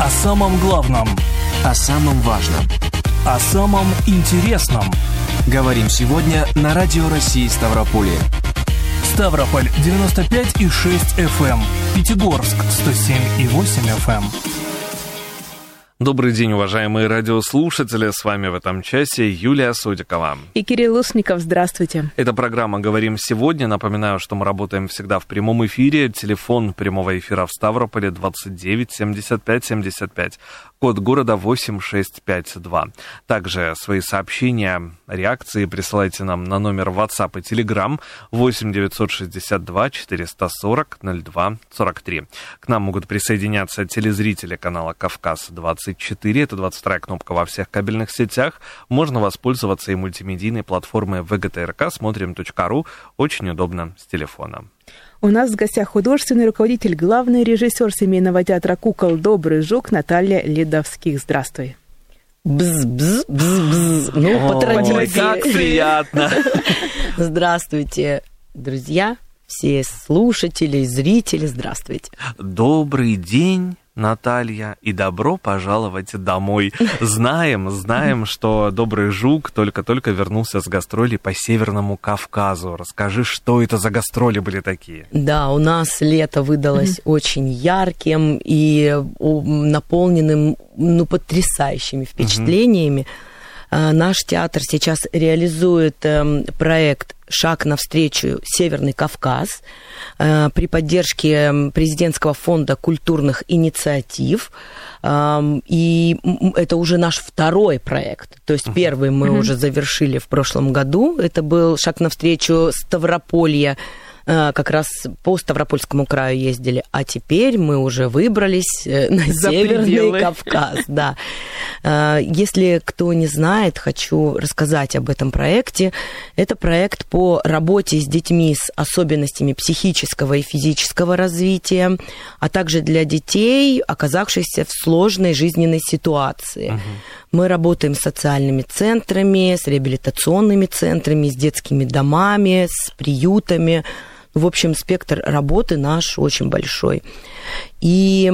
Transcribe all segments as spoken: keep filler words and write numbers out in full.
О самом главном. О самом важном. О самом интересном. Говорим сегодня на Радио России Ставрополье. Ставрополь девяносто пять и шесть эф эм. Пятигорск сто семь и восемь эф эм. Добрый день, уважаемые радиослушатели. С вами в этом часе Юлия Содикова. И Кирилл Усников. Здравствуйте. Это программа «Говорим сегодня». Напоминаю, что мы работаем всегда в прямом эфире. Телефон прямого эфира в Ставрополе двадцать девять семьдесят пять семьдесят пять. Код города восемь шесть пять два. Также свои сообщения, реакции присылайте нам на номер WhatsApp и Telegram восемь девятьсот шестьдесят два четыреста сорок ноль два сорок три. К нам могут присоединяться телезрители канала «Кавказ двадцать четыре». Это двадцать вторая кнопка во всех кабельных сетях. Можно воспользоваться и мультимедийной платформой вэ гэ тэ эр ка смотрим точка ру. Очень удобно с телефона. У нас в гостях художественный руководитель, главный режиссер семейного театра «Кукол» «Добрый жук» Наталья Ледовских. Здравствуй. Бз-бз-бз-бз. Ну, по традиции. Как приятно. Здравствуйте, друзья, все слушатели, зрители, здравствуйте. Добрый день, Наталья, и добро пожаловать домой. Знаем, знаем, что Добрый жук только-только вернулся с гастролей по Северному Кавказу. Расскажи, что это за гастроли были такие? Да, у нас лето выдалось очень ярким и наполненным, ну, потрясающими впечатлениями. Наш театр сейчас реализует проект «Шаг навстречу Северный Кавказ» при поддержке президентского фонда культурных инициатив. И это уже наш второй проект. То есть первый мы uh-huh. уже завершили в прошлом году. Это был «Шаг навстречу Ставрополья». Как раз по Ставропольскому краю ездили, а теперь мы уже выбрались на За Северный пределы. Кавказ. Да. Если кто не знает, хочу рассказать об этом проекте. Это проект по работе с детьми с особенностями психического и физического развития, а также для детей, оказавшихся в сложной жизненной ситуации. Угу. Мы работаем с социальными центрами, с реабилитационными центрами, с детскими домами, с приютами. В общем, спектр работы наш очень большой. И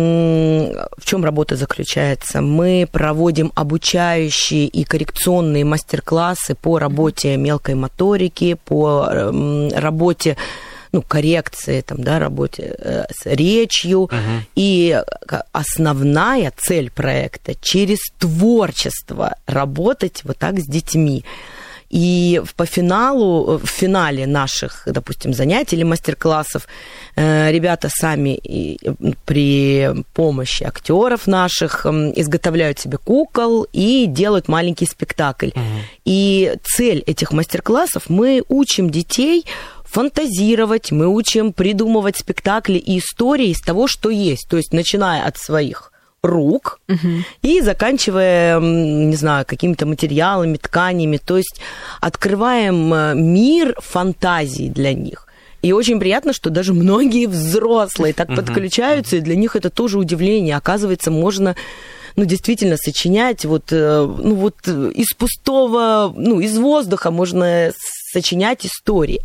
в чем работа заключается? Мы проводим обучающие и коррекционные мастер-классы по работе мелкой моторики, по работе, ну, коррекции, там, да, работе с речью. Uh-huh. И основная цель проекта – через творчество работать вот так с детьми. И по финалу, в финале наших, допустим, занятий или мастер-классов ребята сами при помощи актеров наших изготовляют себе кукол и делают маленький спектакль. Uh-huh. И цель этих мастер-классов – мы учим детей фантазировать, мы учим придумывать спектакли и истории из того, что есть. То есть, начиная от своих рук uh-huh. и заканчивая, не знаю, какими-то материалами, тканями. То есть открываем мир фантазии для них. И очень приятно, что даже многие взрослые так uh-huh. подключаются, и для них это тоже удивление. Оказывается, можно, ну, действительно сочинять вот, ну, вот из пустого, ну, из воздуха можно сочинять истории.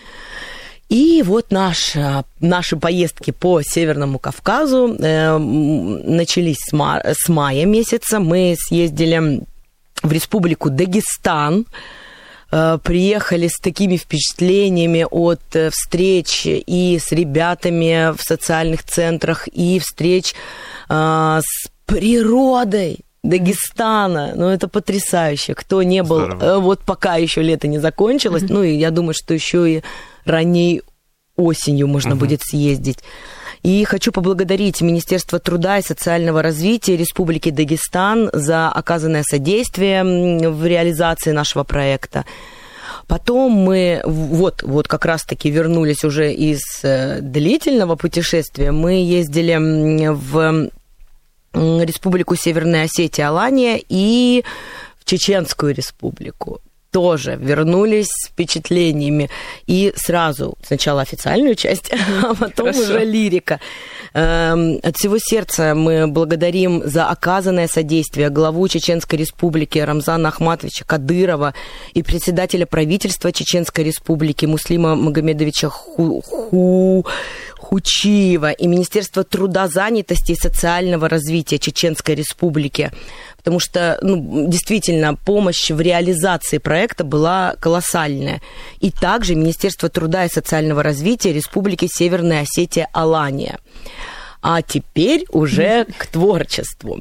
И вот наша, наши поездки по Северному Кавказу э, начались с, ма- с мая месяца. Мы съездили в республику Дагестан, э, приехали с такими впечатлениями от э, встреч и с ребятами в социальных центрах, и встреч э, с природой Дагестана. Ну, это потрясающе. Кто не был, э, вот пока еще лето не закончилось, ну, и я думаю, что еще и ранней осенью можно uh-huh. будет съездить. И хочу поблагодарить Министерство труда и социального развития Республики Дагестан за оказанное содействие в реализации нашего проекта. Потом мы вот, вот как раз-таки вернулись уже из длительного путешествия. Мы ездили в Республику Северная Осетия, Алания и в Чеченскую Республику. Тоже вернулись с впечатлениями. И сразу сначала официальную часть, а потом Хорошо. Уже лирика. От всего сердца мы благодарим за оказанное содействие главу Чеченской Республики Рамзана Ахматовича Кадырова и председателя правительства Чеченской Республики Муслима Магомедовича Ху... Ху... Хучиева и Министерство труда, занятости и социального развития Чеченской Республики, потому что, ну, действительно, помощь в реализации проекта была колоссальная. И также Министерство труда и социального развития Республики Северная Осетия Алания. А теперь уже к творчеству.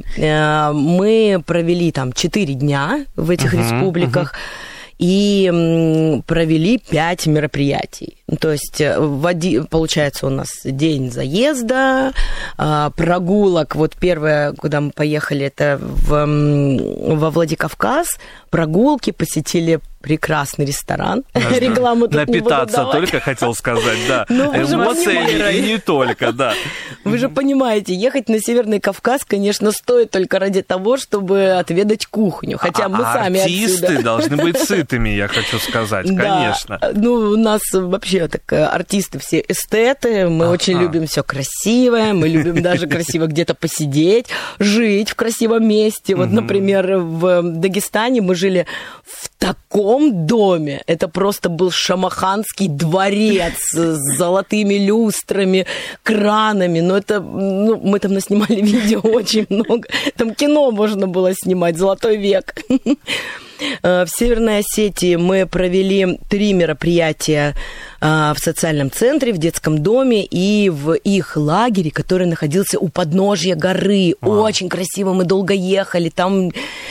Мы провели там четыре дня в этих uh-huh, республиках. Uh-huh. И провели пять мероприятий. То есть, в один, получается, у нас день заезда, прогулок. Вот первое, куда мы поехали, это в, во Владикавказ. Прогулки, посетили прекрасный ресторан. Рекламу тут напитаться только хотел сказать, да. Эмоции и не только, да. Вы же понимаете, ехать на Северный Кавказ, конечно, стоит только ради того, чтобы отведать кухню. Хотя мы сами артисты отсюда. Должны быть сытыми, я хочу сказать, конечно. Да. Ну, у нас вообще так артисты все эстеты, мы А-а. очень любим все красивое, мы любим даже красиво где-то посидеть, жить в красивом месте. Вот, например, в Дагестане мы жили в таком доме. Это просто был шамаханский дворец с золотыми люстрами, кранами. Но это, ну, мы там наснимали видео очень много. Там кино можно было снимать, «Золотой век». В Северной Осетии мы провели три мероприятия в социальном центре, в детском доме и в их лагере, который находился у подножья горы. Вау. Очень красиво, мы долго ехали, там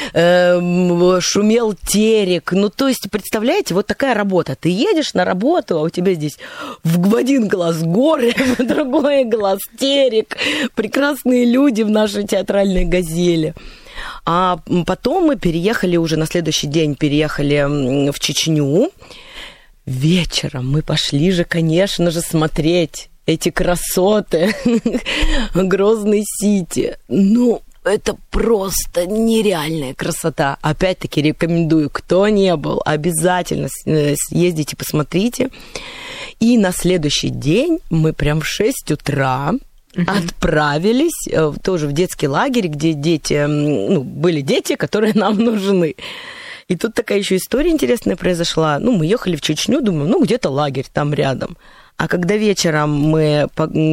э, шумел терек. Ну, то есть, представляете, вот такая работа. Ты едешь на работу, а у тебя здесь в один глаз горы, в другой глаз терек. Прекрасные люди в нашей театральной «Газели». А потом мы переехали уже на следующий день, переехали в Чечню. Вечером мы пошли же, конечно же, смотреть эти красоты. Грозный Сити. Ну, это просто нереальная красота. Опять-таки рекомендую, кто не был, обязательно съездите, посмотрите. И на следующий день мы прям в шесть утра Uh-huh. отправились э, тоже в детский лагерь, где дети, ну, были дети, которые нам нужны. И тут такая еще история интересная произошла. Ну, мы ехали в Чечню, думаем, ну, где-то лагерь там рядом. А когда вечером мы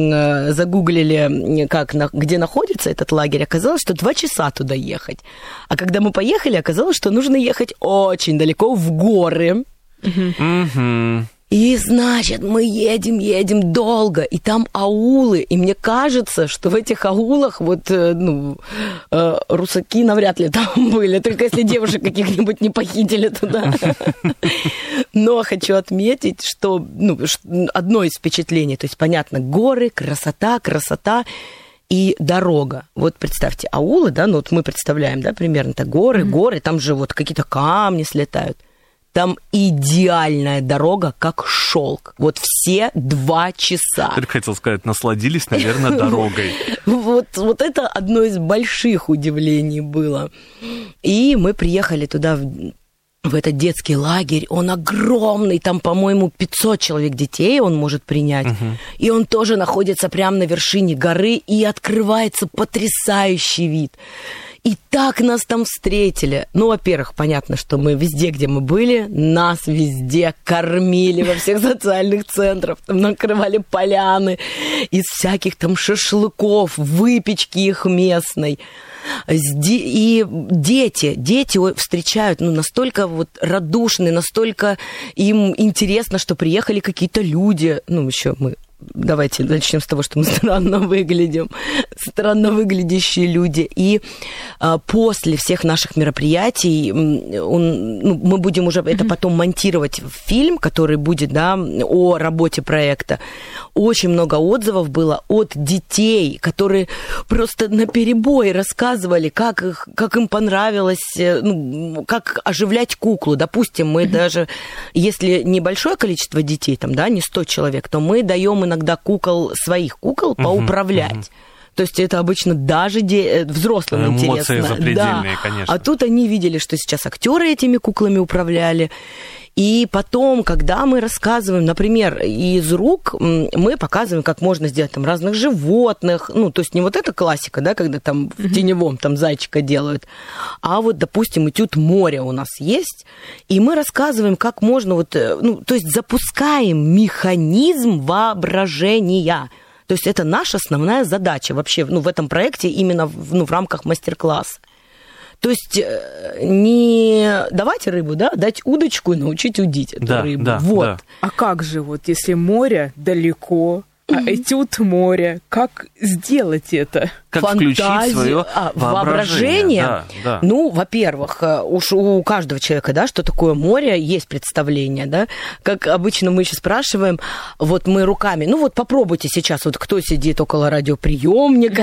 загуглили, как, где находится этот лагерь, оказалось, что два часа туда ехать. А когда мы поехали, оказалось, что нужно ехать очень далеко в горы. Uh-huh. Uh-huh. И, значит, мы едем, едем долго, и там аулы, и мне кажется, что в этих аулах вот, ну, русаки навряд ли там были, только если девушек каких-нибудь не похитили туда. Но хочу отметить, что, ну, одно из впечатлений, то есть, понятно, горы, красота, красота и дорога. Вот представьте, аулы, да, ну вот мы представляем, да, примерно, это горы, горы, там же вот какие-то камни слетают. Там идеальная дорога, как шелк. Вот все два часа. Только хотел сказать, насладились, наверное, дорогой. Вот, вот это одно из больших удивлений было. И мы приехали туда, в, в этот детский лагерь. Он огромный, там, по-моему, пятьсот человек детей он может принять. Угу. И он тоже находится прямо на вершине горы, и открывается потрясающий вид. И так нас там встретили. Ну, во-первых, понятно, что мы везде, где мы были, нас везде кормили во всех социальных центрах. Там накрывали поляны из всяких там шашлыков, выпечки их местной. И дети, дети встречают, ну, настолько вот радушные, настолько им интересно, что приехали какие-то люди. Ну, еще мы... Давайте начнем с того, что мы странно выглядим, странно выглядящие люди. И а, после всех наших мероприятий он, ну, мы будем уже mm-hmm. это потом монтировать в фильм, который будет, да, о работе проекта. Очень много отзывов было от детей, которые просто наперебой рассказывали, как, их, как им понравилось, ну, как оживлять куклу. Допустим, мы mm-hmm. даже, если небольшое количество детей, там, да, не сто человек, то мы даем иногда кукол, своих кукол uh-huh, поуправлять. Uh-huh. То есть это обычно даже де... взрослым Эмоции интересно. Эмоции запредельные, да. конечно. А тут они видели, что сейчас актеры этими куклами управляли. И потом, когда мы рассказываем, например, из рук, мы показываем, как можно сделать там разных животных. Ну, то есть не вот эта классика, да, когда там mm-hmm. в теневом там зайчика делают, а вот, допустим, этюд моря у нас есть, и мы рассказываем, как можно вот, ну, то есть запускаем механизм воображения. То есть это наша основная задача вообще, ну, в этом проекте именно в, ну, в рамках мастер-класса. То есть не давать рыбу, да, дать удочку и научить удить эту да, рыбу. Да, вот. Да. А как же, вот если море далеко, а этюд море, как сделать это? Как Фантазию, включить свое а, воображение? воображение. Да, да. Ну, во-первых, уж у каждого человека, да, что такое море, есть представление, да. Как обычно мы еще спрашиваем, вот мы руками, ну вот попробуйте сейчас, вот кто сидит около радиоприемника,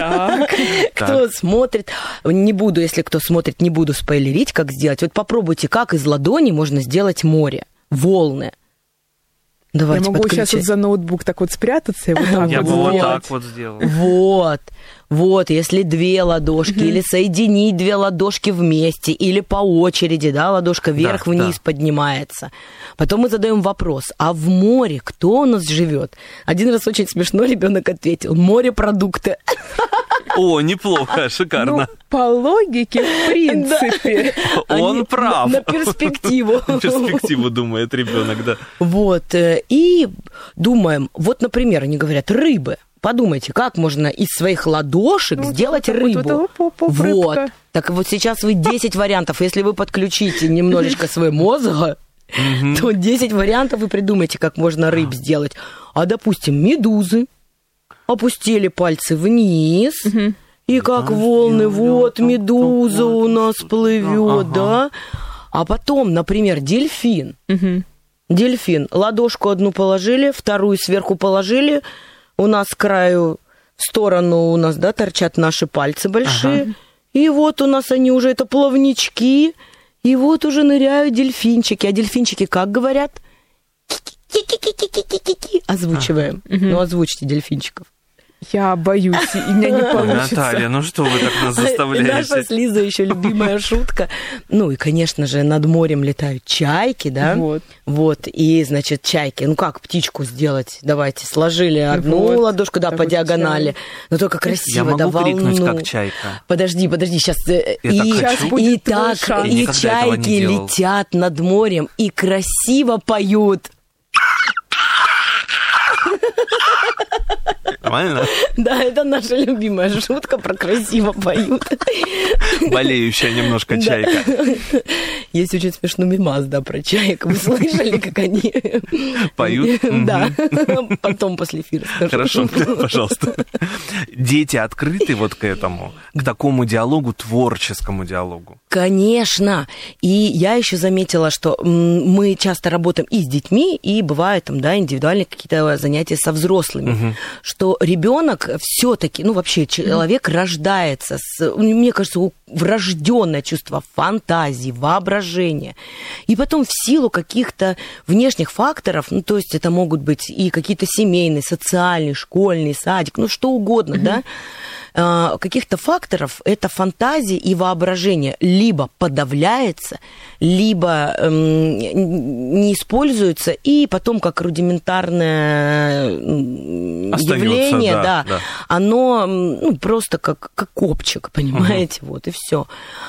кто смотрит. Не буду, если кто смотрит, не буду спойлерить, как сделать. Вот попробуйте, как из ладони можно сделать море, волны. Давайте я могу подключать. сейчас вот за ноутбук так вот спрятаться и вот так Я вот бы вот сделать. так вот сделал. Вот, вот, если две ладошки, или соединить две ладошки вместе, или по очереди, да, ладошка вверх-вниз да. поднимается. Потом мы задаем вопрос, а в море кто у нас живет? Один раз очень смешно ребенок ответил, морепродукты. О, неплохо, шикарно. Ну, по логике, в принципе. Он прав. На перспективу. На перспективу думает ребенок, да. Вот, и думаем, вот, например, они говорят, рыбы. Подумайте, как можно из своих ладошек Ну, сделать вот, рыбу. вот, вот, вот, Вот. рыбка. Так вот сейчас вы десять вариантов. Если вы подключите немножечко свой мозг, то десять вариантов вы придумаете, как можно рыб сделать. А, допустим, медузы. Опустили пальцы вниз. И как волны, вот медуза у нас плывет, да? А потом, например, дельфин. Дельфин. Ладошку одну положили, вторую сверху положили. У нас с краю в сторону у нас, да, торчат наши пальцы большие. Ага. И вот у нас они уже, это плавнички. И вот уже ныряют дельфинчики. А дельфинчики как говорят? Ки-ки-ки-ки-ки-ки-ки. Озвучиваем. Ага. Ну, озвучьте дельфинчиков. Я боюсь, и у меня не получится. Наталья, ну что вы так нас заставляете? Наша с Лизой еще любимая шутка. Ну и, конечно же, над морем летают чайки, да? Вот. Вот, и, значит, чайки. Ну как птичку сделать? Давайте, сложили одну вот. ладошку, да, Так по вот диагонали. чай. Но только красиво, Я да, могу волну. крикнуть, как чайка. Подожди, подожди, сейчас. Я и, так хочу. и будет твой так, шанс. и Я никогда этого не чайки делал. летят над морем и красиво поют. Нормально? Да, это наша любимая шутка про красиво поют. Болеющая немножко чайка. Есть очень смешной мемас, да, про чаек. Вы слышали, как они поют? Да, потом после эфира скажу. Хорошо, пожалуйста. Дети открыты вот к этому, к такому диалогу, творческому диалогу? Конечно. И я еще заметила, что мы часто работаем и с детьми, и бывают там, да, индивидуальные какие-то занятия со взрослыми, угу. что ребенок все-таки, ну вообще человек рождается с, мне кажется, врожденное чувство фантазии, воображения. И потом в силу каких-то внешних факторов, ну то есть это могут быть и какие-то семейные, социальные, школьный, садик, ну что угодно, угу. да, каких-то факторов эта фантазия и воображение либо подавляется, либо эм, не используется, и потом как рудиментарное остается, явление, да, да, да. оно ну, просто как, как копчик, понимаете, угу. вот, и все.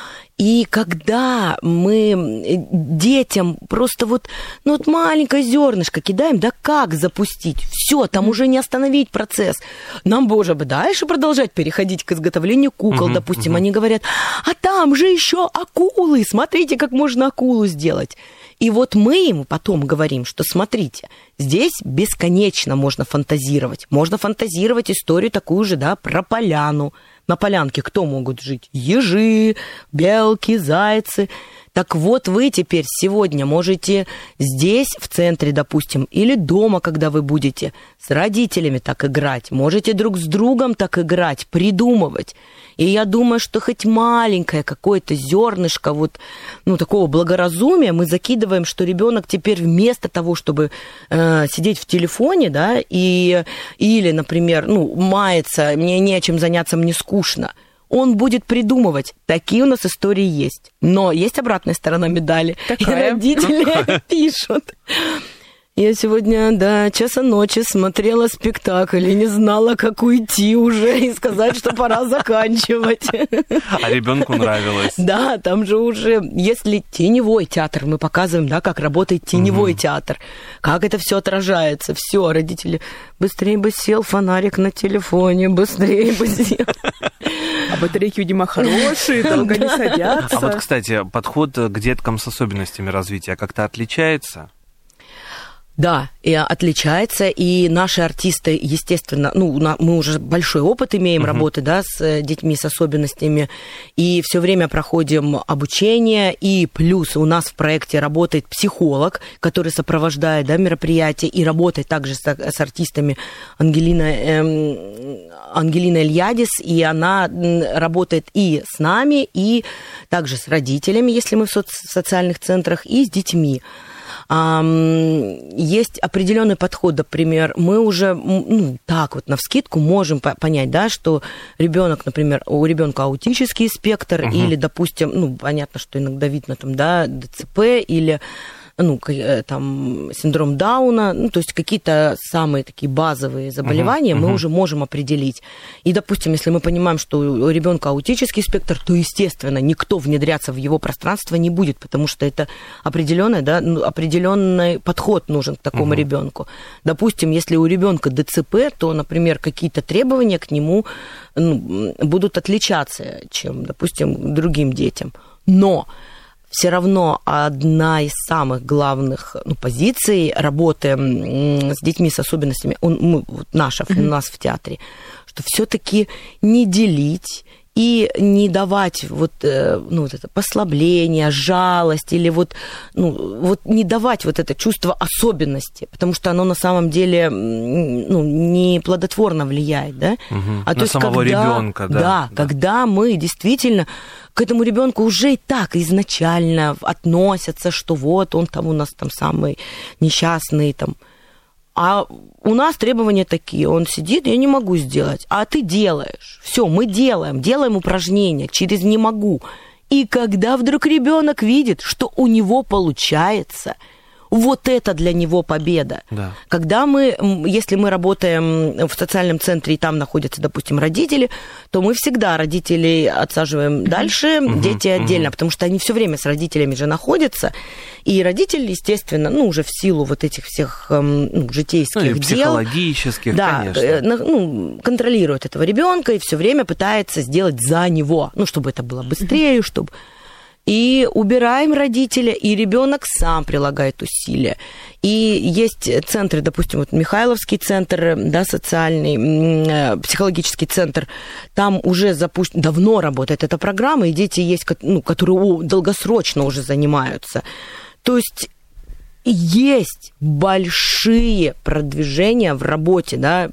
И когда мы детям просто вот, ну вот маленькое зернышко кидаем, да как запустить? Все, там mm-hmm. уже не остановить процесс. Нам бы уже бы дальше продолжать переходить к изготовлению кукол, mm-hmm. допустим. Mm-hmm. Они говорят, а там же еще акулы, смотрите, как можно акулу сделать. И вот мы ему потом говорим, что смотрите, здесь бесконечно можно фантазировать. Можно фантазировать историю такую же, да, про поляну. На полянке кто могут жить? Ежи, белки, зайцы. Так вот, вы теперь сегодня можете здесь, в центре, допустим, или дома, когда вы будете с родителями так играть, можете друг с другом так играть, придумывать. И я думаю, что хоть маленькое какое-то зернышко вот, ну, такого благоразумия мы закидываем, что ребенок теперь вместо того, чтобы э, сидеть в телефоне, да, и, или, например, ну, мается, мне не чем заняться, мне скучно, он будет придумывать. Такие у нас истории есть. Но есть обратная сторона медали. Какая? И родители пишут. Я сегодня до часа ночи смотрела спектакль и не знала, как уйти уже и сказать, что пора заканчивать. А ребенку нравилось. Да, там же уже, если теневой театр, мы показываем, да, как работает теневой угу. театр, как это все отражается, все, родители, быстрее бы сел фонарик на телефоне, быстрее бы сел. А батарейки, видимо, хорошие, долго не садятся. А вот, кстати, подход к деткам с особенностями развития как-то отличается? Да, и отличается, и наши артисты, естественно, ну, мы уже большой опыт имеем uh-huh. работы, да, с детьми с особенностями, и все время проходим обучение, и плюс у нас в проекте работает психолог, который сопровождает, да, мероприятие, и работает также с, с артистами Ангелина, эм, Ангелина Ильядис, и она работает и с нами, и также с родителями, если мы в соци- социальных центрах, и с детьми. Есть определенный подход, например, мы уже, ну, так вот навскидку можем понять, да, что ребенок, например, у ребенка аутический спектр, uh-huh. или, допустим, ну, понятно, что иногда видно там, да, ДЦП или, ну, там, синдром Дауна, ну, то есть какие-то самые такие базовые заболевания uh-huh. мы uh-huh. уже можем определить. И, допустим, если мы понимаем, что у ребенка аутический спектр, то, естественно, никто внедряться в его пространство не будет, потому что это определенный, да, определенный подход нужен к такому uh-huh. ребенку. Допустим, если у ребенка ДЦП, то, например, какие-то требования к нему, ну, будут отличаться, чем, допустим, другим детям. Но все равно одна из самых главных, ну, позиций работы с детьми с особенностями, он, мы, вот наша, mm-hmm. у нас в театре, что все-таки не делить и не давать вот, ну, вот это послабление, жалость, или вот, ну, вот не давать вот это чувство особенности, потому что оно на самом деле, ну, не плодотворно влияет, да? Угу. А на то есть, самого когда, ребенка, да, да, да. Когда мы действительно к этому ребенку уже и так изначально относятся, что вот он там у нас там самый несчастный, там. А у нас требования такие, он сидит, я не могу сделать, а ты делаешь. Все, мы делаем, делаем упражнения через «не могу». И когда вдруг ребенок видит, что у него получается, вот это для него победа. Да. Когда мы, если мы работаем в социальном центре, и там находятся, допустим, родители, то мы всегда родителей отсаживаем дальше, угу, дети отдельно, угу. потому что они все время с родителями же находятся. И родители, естественно, ну, уже в силу вот этих всех, ну, житейских ну, и дел, психологических, да, конечно. Ну, контролирует этого ребенка и все время пытается сделать за него, ну, чтобы это было быстрее, чтобы... И убираем родителя, и ребенок сам прилагает усилия. И есть центры, допустим, вот Михайловский центр, да, социальный, психологический центр, там уже запущен, давно работает эта программа, и дети есть, ну, которые долгосрочно уже занимаются. То есть есть большие продвижения в работе, да,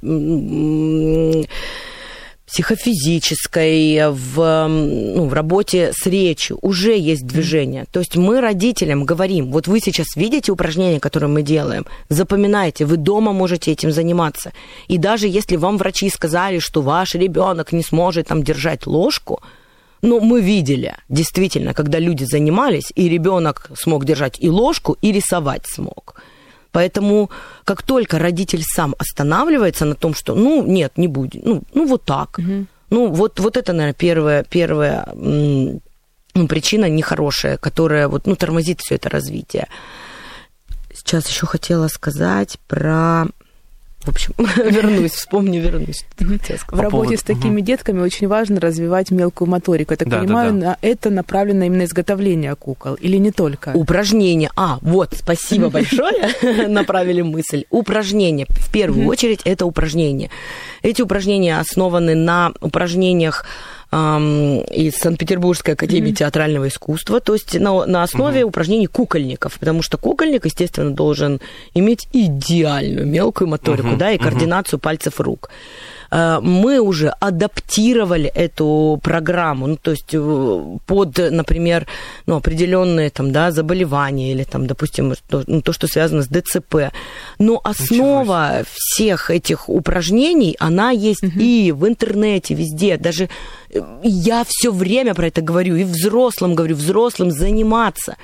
психофизической, в, ну, в работе с речью уже есть движение. Mm-hmm. То есть мы родителям говорим, вот вы сейчас видите упражнения, которые мы делаем, запоминайте, вы дома можете этим заниматься. И даже если вам врачи сказали, что ваш ребенок не сможет там держать ложку, ну, мы видели, действительно, когда люди занимались, и ребенок смог держать и ложку, и рисовать смог. Поэтому как только родитель сам останавливается на том, что, ну, нет, не будет, ну, ну вот так. Угу. Ну, вот, вот это, наверное, первая, первая ну, причина нехорошая, которая вот, ну, тормозит все это развитие. Сейчас еще хотела сказать про... В общем, вернусь, вспомню, вернусь. В работе с такими детками очень важно развивать мелкую моторику. Я так да, понимаю, да, да. на это направлено именно изготовление кукол, или не только? Упражнения. А, вот, спасибо большое, направили мысль. Упражнения. В первую очередь, это упражнения. Эти упражнения основаны на упражнениях из Санкт-Петербургской академии mm-hmm. театрального искусства, то есть на, на основе mm-hmm. упражнений кукольников, потому что кукольник, естественно, должен иметь идеальную мелкую моторику, mm-hmm. да, и координацию mm-hmm. пальцев рук. Мы уже адаптировали эту программу, ну, то есть под, например, ну, определенные там, да, заболевания или, там, допустим, то, ну, то, что связано с ДЦП. Но основа всех этих упражнений, она есть угу. и в интернете, везде. Даже я все время про это говорю, и взрослым говорю, взрослым заниматься.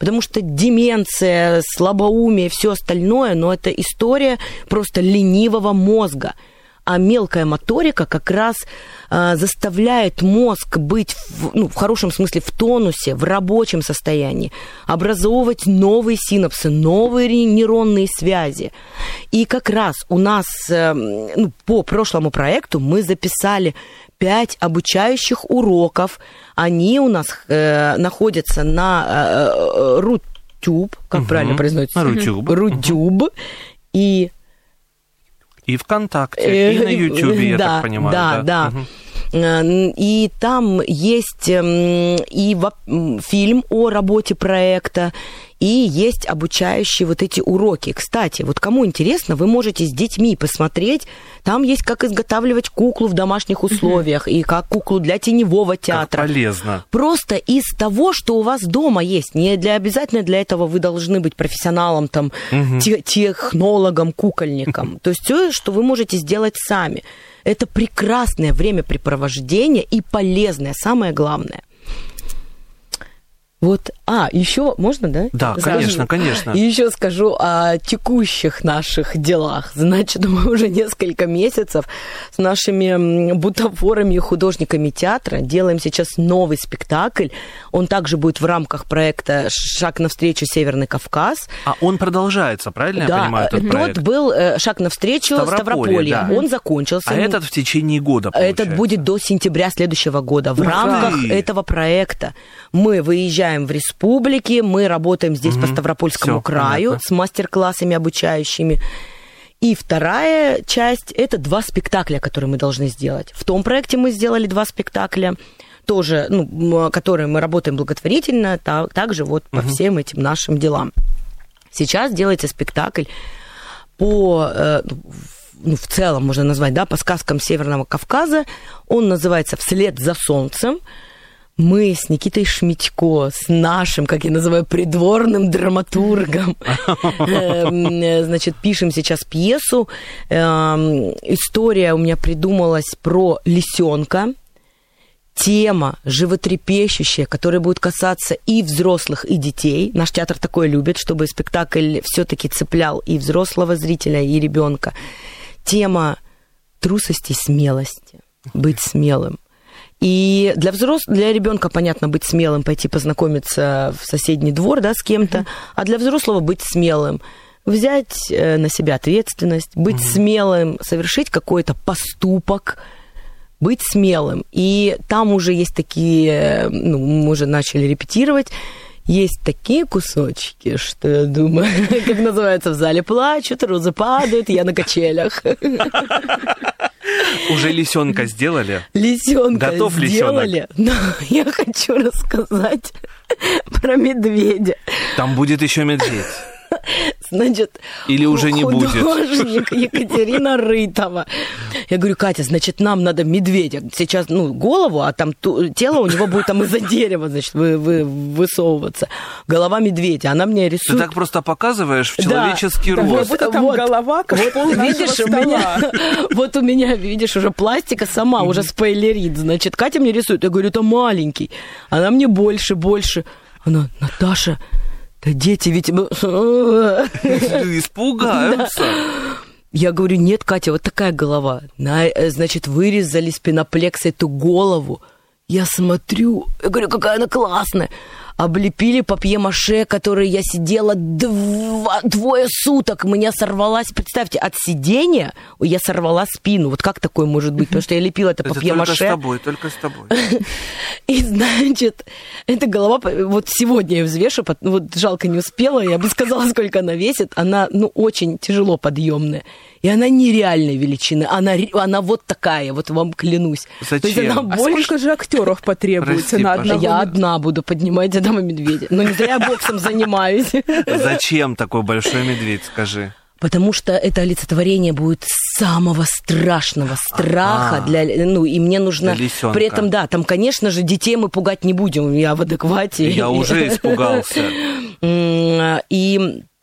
потому что деменция, слабоумие, все остальное, но это история просто ленивого мозга. А мелкая моторика как раз а, заставляет мозг быть, в, ну, в хорошем смысле, в тонусе, в рабочем состоянии, образовывать новые синапсы, новые нейронные связи. И как раз у нас а, ну, по прошлому проекту мы записали пять обучающих уроков. Они у нас э, находятся на э, Рутюб, как угу. правильно произносится? Рутюб. Рутюб. И... И ВКонтакте, и на Ютубе, я да, так понимаю. Да, да. Угу. И там есть и фильм о работе проекта, и есть обучающие вот эти уроки. Кстати, вот кому интересно, вы можете с детьми посмотреть. Там есть, как изготавливать куклу в домашних условиях, и как куклу для теневого театра. Как полезно. Просто из того, что у вас дома есть. Не для, обязательно для этого вы должны быть профессионалом, там, угу. технологом, кукольником. То есть все, что вы можете сделать сами. Это прекрасное времяпрепровождение и полезное, самое главное. Вот, а, еще можно, да? Да, Скажу. конечно, конечно. И еще скажу о текущих наших делах. Значит, мы уже несколько месяцев с нашими бутафорами и художниками театра делаем сейчас новый спектакль. Он также будет в рамках проекта «Шаг навстречу Северный Кавказ». А он продолжается, правильно да, я понимаю, этот проект? Тот был «Шаг навстречу Ставрополье». Да. Он закончился. А этот в течение года, получается? Этот будет до сентября следующего года. В Ура! рамках этого проекта мы выезжаем в республики, мы работаем здесь угу. по Ставропольскому Всё, краю понятно. С мастер-классами обучающими. И вторая часть – это два спектакля, которые мы должны сделать. В том проекте мы сделали два спектакля, тоже, ну, которые мы работаем благотворительно, так, также вот по угу. всем этим нашим делам. Сейчас делается спектакль по, ну, в целом можно назвать, да, по сказкам Северного Кавказа. Он называется «Вслед за солнцем». Мы с Никитой Шмитько, с нашим, как я называю, придворным драматургом, значит, пишем сейчас пьесу. История у меня придумалась про лисенка. Тема животрепещущая, которая будет касаться и взрослых, и детей. Наш театр такое любит, чтобы спектакль все-таки цеплял и взрослого зрителя, и ребенка. Тема трусости и смелости. Быть смелым. И для взрослого, для ребенка, понятно, быть смелым, пойти познакомиться в соседний двор, да, с кем-то, mm-hmm. а для взрослого быть смелым, взять на себя ответственность, быть mm-hmm. смелым, совершить какой-то поступок, быть смелым. И там уже есть такие, ну, мы уже начали репетировать, есть такие кусочки, что я думаю, как называется, в зале плачут, розы падают, я на качелях. Уже лисенка сделали? Лисенка Готов сделали, лисенок? Но я хочу рассказать про медведя. Там будет еще медведь. Значит, или уже не будет. Художник Екатерина Рытова. Я говорю, Катя, значит, нам надо медведя. Сейчас, ну, голову, а там ту, тело у него будет там из-за дерева, значит, вы, вы, высовываться. Голова медведя. Она мне рисует... Ты так просто показываешь в человеческий да, рост. Вот там вот, голова, как вот, пол видишь, у меня, вот у меня, видишь, уже пластика сама, mm-hmm. уже спойлерит. Значит, Катя мне рисует. Я говорю, это маленький. Она мне больше, больше. Она, Наташа... Да дети ведь... Испугаются. Я говорю, нет, Катя, вот такая голова. Значит, вырезали с пеноплекса эту голову. Я смотрю, я говорю, какая она классная. Облепили папье-маше, которые я сидела два, двое суток. Меня сорвалась, представьте, от сидения я сорвала спину. Вот как такое может быть? Потому что я лепила это, это папье-маше. Только с тобой, только с тобой. И, значит, эта голова, вот сегодня я взвешу, вот жалко не успела, я бы сказала, сколько она весит. Она, ну, очень тяжело подъемная. И она нереальной величины. Она, она вот такая, вот вам клянусь. Зачем? То есть она а больше... сколько же актеров потребуется Прости, на одного? Я одна буду поднимать этого медведя. Но не зря боксом занимаюсь. Зачем такой большой медведь, скажи? Потому что это олицетворение будет самого страшного страха А-а-а. для, ну, и мне нужно при этом, да, там, конечно же, детей мы пугать не будем, я в адеквате. Я уже испугался. И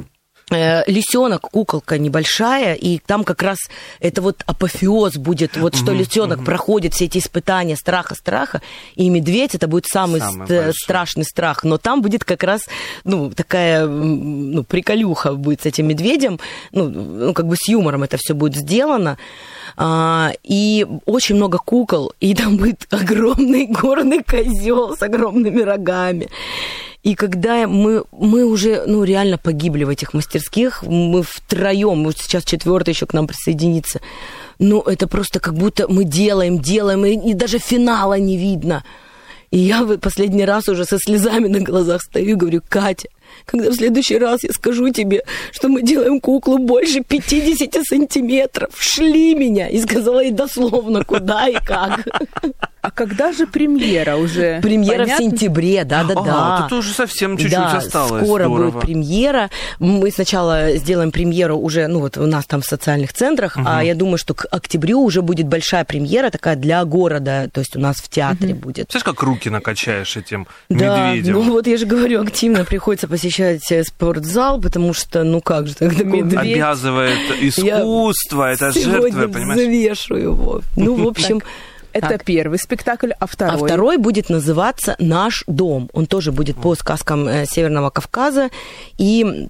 лисенок, куколка небольшая, и там как раз это вот апофеоз будет, вот что uh-huh, лисенок uh-huh. проходит все эти испытания страха-страха, и медведь это будет самый, самый ст- страшный страх, но там будет как раз, ну, такая, ну, приколюха будет с этим медведем, ну, ну как бы с юмором это все будет сделано, а, и очень много кукол, и там будет огромный горный козел с огромными рогами. И когда мы, мы уже, ну, реально погибли в этих мастерских, мы втроем, вот сейчас четвертый еще к нам присоединится, ну, это просто как будто мы делаем, делаем, и, и даже финала не видно. И я последний раз уже со слезами на глазах стою и говорю: Катя, когда в следующий раз я скажу тебе, что мы делаем куклу больше пятьдесят сантиметров, шли меня. И сказала ей дословно, куда и как. А когда же премьера уже? Премьера Понятно? В сентябре, да-да-да. А, тут уже совсем чуть-чуть да, осталось. Скоро Здорово. Будет премьера. Мы сначала сделаем премьеру уже, ну вот у нас там в социальных центрах, угу. а я думаю, что к октябрю уже будет большая премьера такая для города, то есть у нас в театре угу. будет. Знаешь, как руки накачаешь этим да, медведем? Ну вот я же говорю, активно приходится посещать спортзал, потому что, ну как же, тогда медведь... Обязывает искусство, это жертва, понимаешь? Завешу его. Ну, в общем... Это так. Первый спектакль, а второй? А второй будет называться «Наш дом». Он тоже будет по сказкам Северного Кавказа. И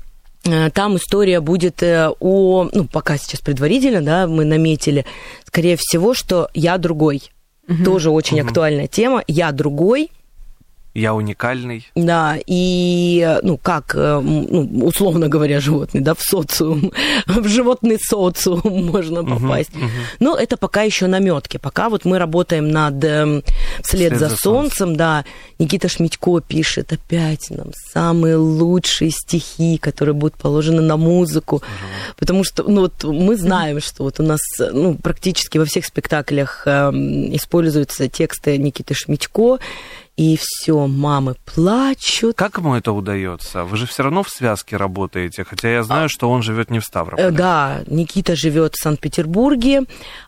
там история будет о... Ну, пока сейчас предварительно, да, мы наметили. Скорее всего, что «Я другой». Угу. Тоже очень угу. актуальная тема. «Я другой». Я уникальный. Да, и, ну, как, ну, условно говоря, животный, да, в социум, в животный социум можно попасть. Uh-huh, uh-huh. Но это пока еще намётки. Пока вот мы работаем над «Вслед, Вслед за, за солнцем», солнцем, да. Никита Шмидько пишет опять нам самые лучшие стихи, которые будут положены на музыку. Uh-huh. Потому что, ну, вот мы знаем, uh-huh. что вот у нас, ну, практически во всех спектаклях э, используются тексты Никиты Шмидько. И все, мамы плачут. Как ему это удается? Вы же все равно в связке работаете, хотя я знаю, что он живет не в Ставрополе. Да, Никита живет в Санкт-Петербурге,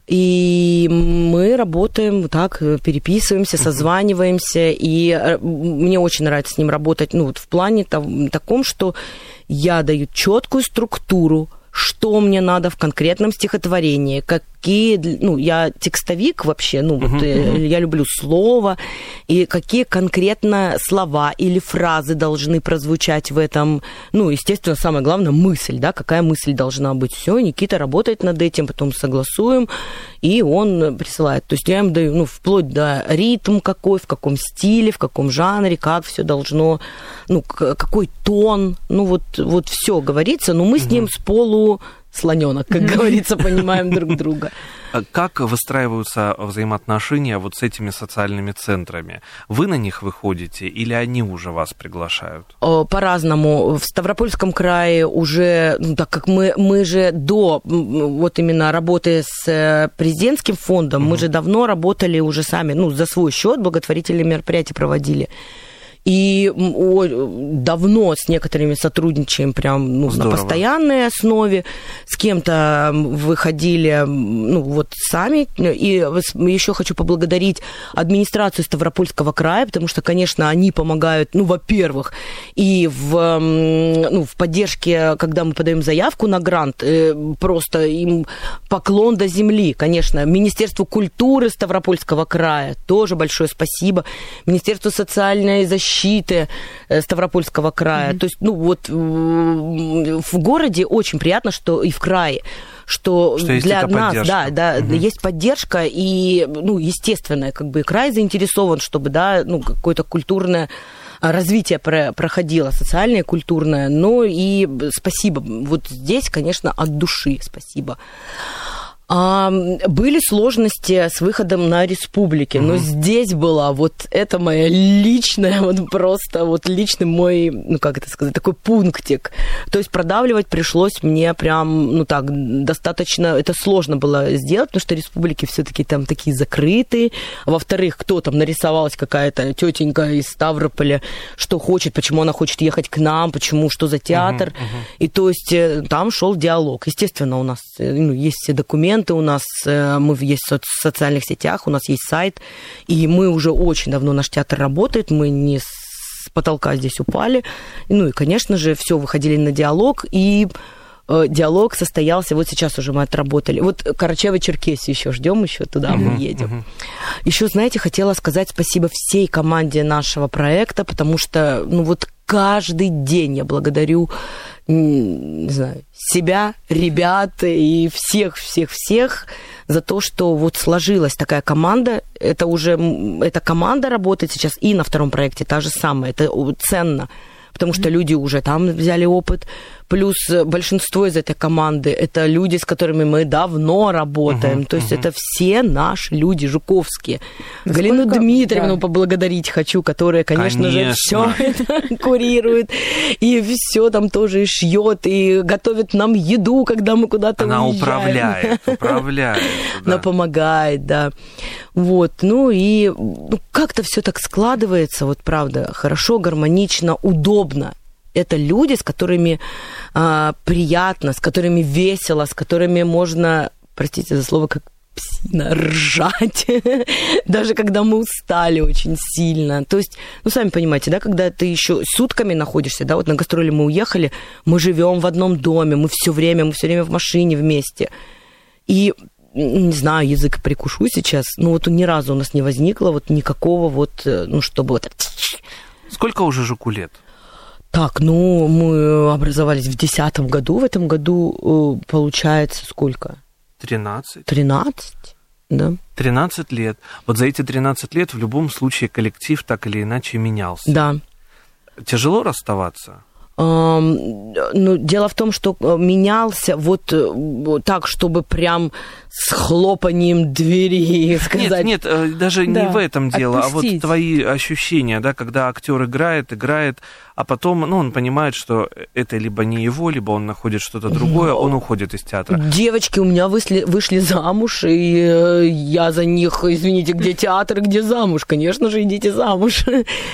и мы работаем так, переписываемся, созваниваемся, и мне очень нравится с ним работать, ну, вот в плане там, таком, что я даю четкую структуру, что мне надо в конкретном стихотворении, какие, ну, я текстовик вообще, ну, uh-huh, вот, uh-huh. я люблю слово, и какие конкретно слова или фразы должны прозвучать в этом, ну, естественно, самое главное, мысль, да, какая мысль должна быть. Все, Никита работает над этим, потом согласуем, и он присылает. То есть я ему даю, ну, вплоть до ритм какой, в каком стиле, в каком жанре, как все должно, ну, какой тон, ну, вот, вот все говорится, но мы uh-huh. с ним с полу слоненок, как говорится, понимаем друг друга. Как выстраиваются взаимоотношения вот с этими социальными центрами? Вы на них выходите или они уже вас приглашают? По-разному. В Ставропольском крае уже, ну, так как мы, мы же до, вот именно работы с президентским фондом, угу. мы же давно работали уже сами, ну, за свой счет, благотворительные мероприятия проводили. И давно с некоторыми сотрудничаем прям, ну, на постоянной основе. С кем-то выходили, ну, вот сами. И еще хочу поблагодарить администрацию Ставропольского края, потому что, конечно, они помогают, ну, во-первых, и в, ну, в поддержке, когда мы подаем заявку на грант, просто им поклон до земли, конечно. Министерству культуры Ставропольского края тоже большое спасибо. Министерству социальной защиты защиты Ставропольского края. Mm-hmm. То есть, ну, вот в городе очень приятно, что и в крае, что, что для нас, да, да, mm-hmm. есть поддержка, и, ну, естественно, как бы край заинтересован, чтобы, да, ну, какое-то культурное развитие проходило, социальное, культурное. Ну, и спасибо. Вот здесь, конечно, от души спасибо. А, были сложности с выходом на республики, mm-hmm. но здесь была вот это моя личная, вот просто вот личный мой, ну как это сказать, такой пунктик. То есть продавливать пришлось мне прям, ну так, достаточно, это сложно было сделать, потому что республики все-таки там такие закрытые. Во-вторых, кто там нарисовалась какая-то тетенька из Ставрополя, что хочет, почему она хочет ехать к нам, почему, что за театр. Mm-hmm. Mm-hmm. И то есть там шел диалог. Естественно, у нас, ну, есть все документы, у нас, мы есть в социальных сетях, у нас есть сайт, и мы уже очень давно, наш театр работает, мы не с потолка здесь упали. Ну и, конечно же, все, выходили на диалог, и э, диалог состоялся, вот сейчас уже мы отработали. Вот Карачаево-Черкесию еще ждем, еще туда uh-huh, мы едем. Uh-huh. Еще, знаете, хотела сказать спасибо всей команде нашего проекта, потому что, ну вот, каждый день я благодарю, не знаю, себя, ребят и всех-всех-всех за то, что вот сложилась такая команда. Это уже, эта команда работает сейчас и на втором проекте та же самая. Это ценно, потому что люди уже там взяли опыт. Плюс большинство из этой команды – это люди, с которыми мы давно работаем. Uh-huh, То есть uh-huh. это все наши люди жуковские. Насколько... Галину Дмитриевну да. поблагодарить хочу, которая, конечно, конечно. же, все это курирует. И все там тоже и шьет, и готовит нам еду, когда мы куда-то Она уезжаем. Она управляет, управляет. Она помогает, да. Вот, ну и ну, как-то все так складывается, вот правда, хорошо, гармонично, удобно. Это люди, с которыми а, приятно, с которыми весело, с которыми можно, простите за слово, как псина, ржать, даже когда мы устали очень сильно. То есть, ну, сами понимаете, да, когда ты еще сутками находишься, да, вот на гастроли мы уехали, мы живем в одном доме, мы все время, мы все время в машине вместе. И, не знаю, язык прикушу сейчас, но вот ни разу у нас не возникло вот никакого вот, ну, чтобы вот... Сколько уже Жуку лет? Так, ну, мы образовались в десятом году. В этом году получается сколько? Тринадцать. Тринадцать, да. Тринадцать лет. Вот за эти тринадцать лет в любом случае коллектив так или иначе менялся. Да. Тяжело расставаться? Um, ну, дело в том, что менялся вот, вот так, чтобы прям с хлопанием двери сказать... Нет, нет, даже да, не в этом дело, отпустить. А вот твои ощущения, да, когда актер играет, играет, а потом, ну, он понимает, что это либо не его, либо он находит что-то другое, он уходит из театра. Девочки у меня вышли, вышли замуж, и я за них, извините, где театр, где замуж? Конечно же, идите замуж.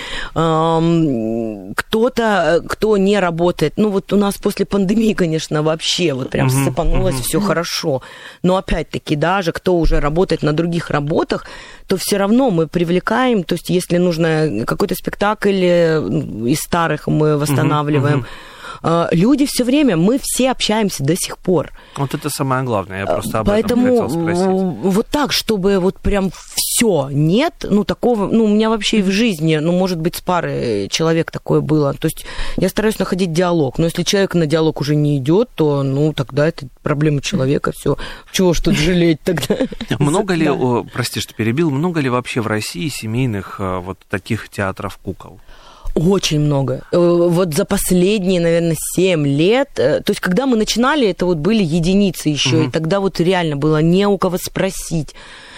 Кто-то, кто не работает, ну, вот у нас после пандемии, конечно, вообще вот прям mm-hmm. сыпанулось mm-hmm. все хорошо, но опять-таки даже кто уже работает на других работах, то все равно мы привлекаем, то есть если нужно какой-то спектакль из старых мы восстанавливаем, mm-hmm. люди все время, мы все общаемся до сих пор. Вот это самое главное, я просто об Поэтому этом хотел спросить. Вот так, чтобы вот прям все нет, ну такого, ну у меня вообще и в жизни, ну может быть с парой человек такое было, то есть я стараюсь находить диалог, но если человек на диалог уже не идет, то ну тогда это проблема человека, все, чего ж тут жалеть тогда? Много ли, о, прости, что перебил, много ли вообще в России семейных вот таких театров кукол? Очень много. Вот за последние, наверное, семь лет, то есть когда мы начинали, это вот были единицы еще, угу. и тогда вот реально было не у кого спросить,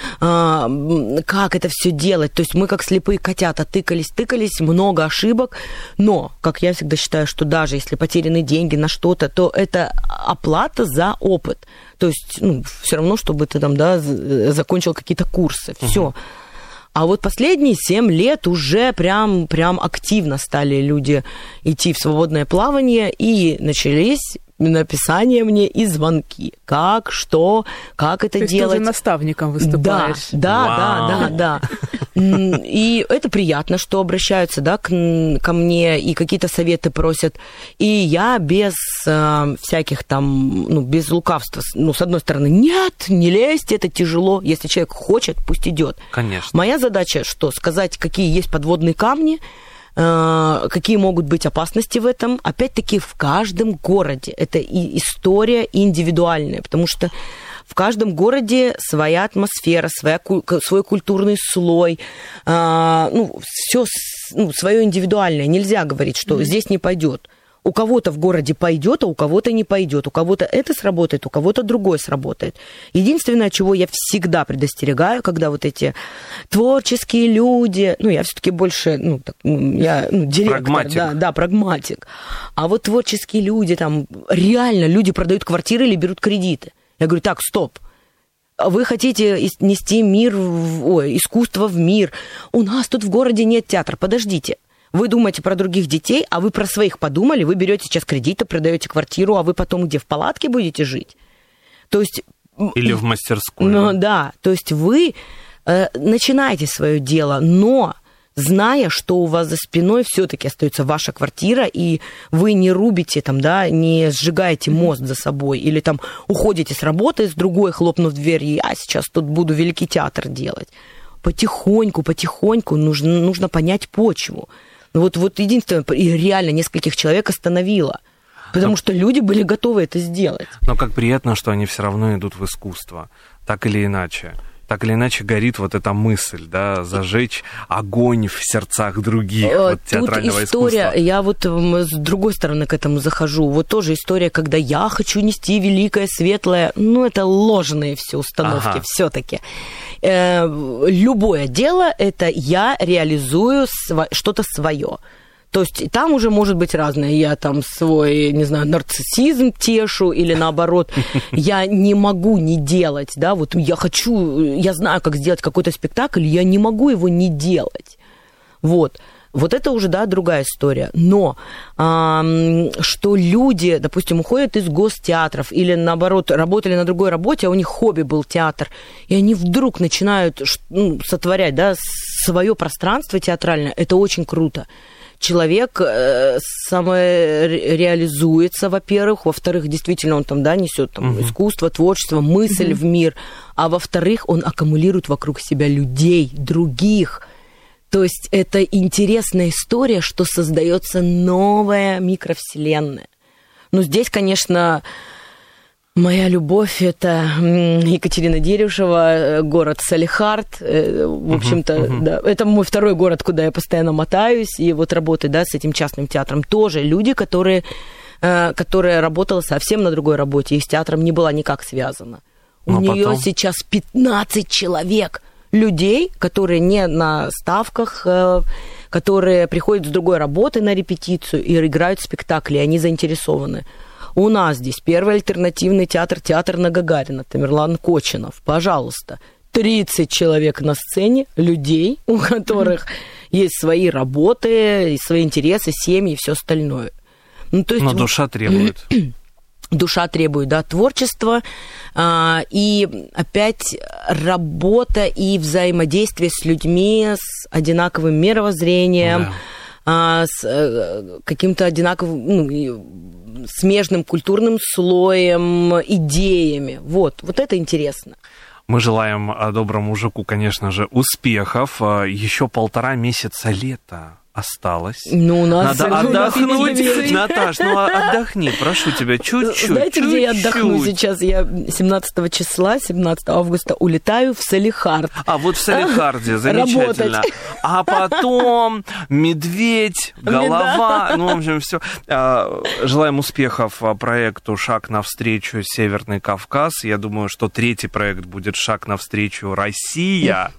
как это все делать. То есть мы как слепые котята тыкались, тыкались, много ошибок, но, как я всегда считаю, что даже если потеряны деньги на что-то, то это оплата за опыт. То есть, ну, все равно, чтобы ты там, да, закончил какие-то курсы, все. Угу. А вот последние семь лет уже прям, прям активно стали люди идти в свободное плавание, и начались написания мне и звонки. Как, что, как это То делать. Ты уже наставником выступаешь. Да, да, да, да, да. И это приятно, что обращаются, да, к, ко мне и какие-то советы просят. И я без э, всяких там, ну, без лукавства, ну, с одной стороны, нет, не лезьте, это тяжело. Если человек хочет, пусть идет. Конечно. Моя задача, что сказать, какие есть подводные камни, какие могут быть опасности в этом. Опять-таки, в каждом городе. Это и история индивидуальная, потому что в каждом городе своя атмосфера, своя, свой культурный слой, ну, все ну, свое индивидуальное. Нельзя говорить, что mm-hmm. здесь не пойдет. У кого-то в городе пойдет, а у кого-то не пойдет. У кого-то это сработает, у кого-то другое сработает. Единственное, чего я всегда предостерегаю, когда вот эти творческие люди, ну, я все-таки больше, ну, так, я ну, директор, прагматик. Да, да, прагматик. А вот творческие люди, там, реально люди продают квартиры или берут кредиты. Я говорю, так, стоп. Вы хотите нести мир, в, ой, искусство в мир. У нас тут в городе нет театра. Подождите. Вы думаете про других детей, а вы про своих подумали, вы берете сейчас кредиты, продаете квартиру, а вы потом где, в палатке будете жить? То есть... Или в мастерской. Ну, да, то есть вы э, начинаете свое дело, но зная, что у вас за спиной все-таки остается ваша квартира, и вы не рубите там, да, не сжигаете мост за собой, или там уходите с работы с другой, хлопнув дверь, и я сейчас тут буду великий театр делать. Потихоньку, потихоньку нужно, нужно понять почву. Вот, вот единственное, и реально нескольких человек остановило, потому что люди были готовы это сделать. Но как приятно, что они все равно идут в искусство, так или иначе. Так или иначе горит вот эта мысль, да, зажечь огонь в сердцах других, вот, театрального Тут история, искусства. Я вот с другой стороны к этому захожу. Вот тоже история, когда я хочу нести великое, светлое, ну, это ложные все установки ага. все-таки. Э, любое дело, это я реализую сво- что-то свое. То есть там уже может быть разное. Я там свой, не знаю, нарциссизм тешу, или наоборот, я не могу не делать, да, вот я хочу, я знаю, как сделать какой-то спектакль, я не могу его не делать. Вот. Вот это уже, да, другая история. Но а, что люди, допустим, уходят из гостеатров или, наоборот, работали на другой работе, а у них хобби был театр, и они вдруг начинают ну, сотворять, да, свое пространство театральное, это очень круто. Человек э, самореализуется, во-первых, во-вторых, действительно он там, да, несет там uh-huh. искусство, творчество, мысль uh-huh. в мир, а во-вторых, он аккумулирует вокруг себя людей, других. То есть это интересная история, что создается новая микровселенная. Ну, здесь, конечно, моя любовь – это Екатерина Дерюшева, город Салехард. В общем-то, uh-huh, uh-huh. да, это мой второй город, куда я постоянно мотаюсь. И вот работаю, да, с этим частным театром. Тоже люди, которые, которые работала совсем на другой работе и с театром не была никак связана. У Но нее потом... сейчас пятнадцать человек людей, которые не на ставках, которые приходят с другой работы на репетицию и играют спектакли, и они заинтересованы. У нас здесь первый альтернативный театр, театр на Гагарина, Тамерлан Кочинов. Пожалуйста, тридцать человек на сцене, людей, у которых есть свои работы, свои интересы, семьи и все остальное. Ну, то есть, но душа требует. Душа требует, да, творчества, а, и опять работа и взаимодействие с людьми с одинаковым мировоззрением, да. а, с а, каким-то одинаковым, ну, смежным культурным слоем, идеями. Вот, вот это интересно. Мы желаем доброму мужику, конечно же, успехов. Еще полтора месяца лета осталось. Ну, у нас... Надо отдохнуть. Наташ, ну отдохни, прошу тебя, чуть-чуть. Знаете, чуть-чуть. где я отдохну сейчас? Я семнадцатого числа, семнадцатого августа улетаю в Салехард. А вот в Салехарде, замечательно. Работать. А потом медведь, голова, ну, в общем, все. Желаем успехов проекту «Шаг навстречу Северный Кавказ». Я думаю, что третий проект будет «Шаг навстречу Россия».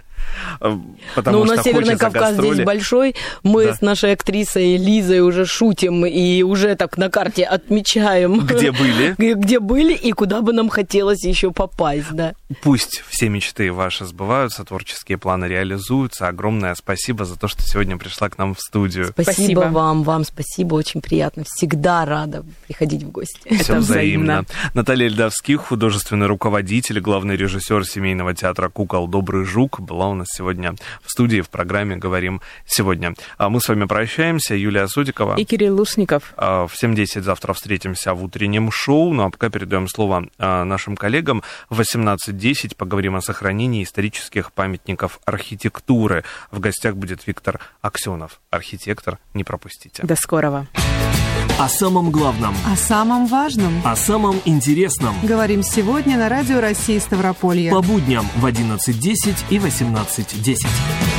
Потому Но у нас что Северный Кавказ гастроли. Здесь большой. Мы да. с нашей актрисой Лизой уже шутим и уже так на карте отмечаем. Где были. Где были и куда бы нам хотелось еще попасть, да. Пусть все мечты ваши сбываются, творческие планы реализуются. Огромное спасибо за то, что сегодня пришла к нам в студию. Спасибо, спасибо. вам, вам спасибо, очень приятно. Всегда рада приходить в гости. Все взаимно. взаимно. Наталья Ледовских, художественный руководитель, главный режиссер семейного театра «Кукол» «Добрый жук», была у нас сегодня в студии, в программе «Говорим сегодня». А мы с вами прощаемся. Юлия Судикова. И Кирилл Лушников. В семь десять завтра встретимся в утреннем шоу. Ну а пока передаем слово нашим коллегам. В восемнадцать десять поговорим о сохранении исторических памятников архитектуры. В гостях будет Виктор Аксенов, архитектор. Не пропустите. До скорого. О самом главном. О самом важном. О самом интересном. Говорим сегодня на Радио России Ставрополье. По будням в одиннадцать десять и восемнадцать десять.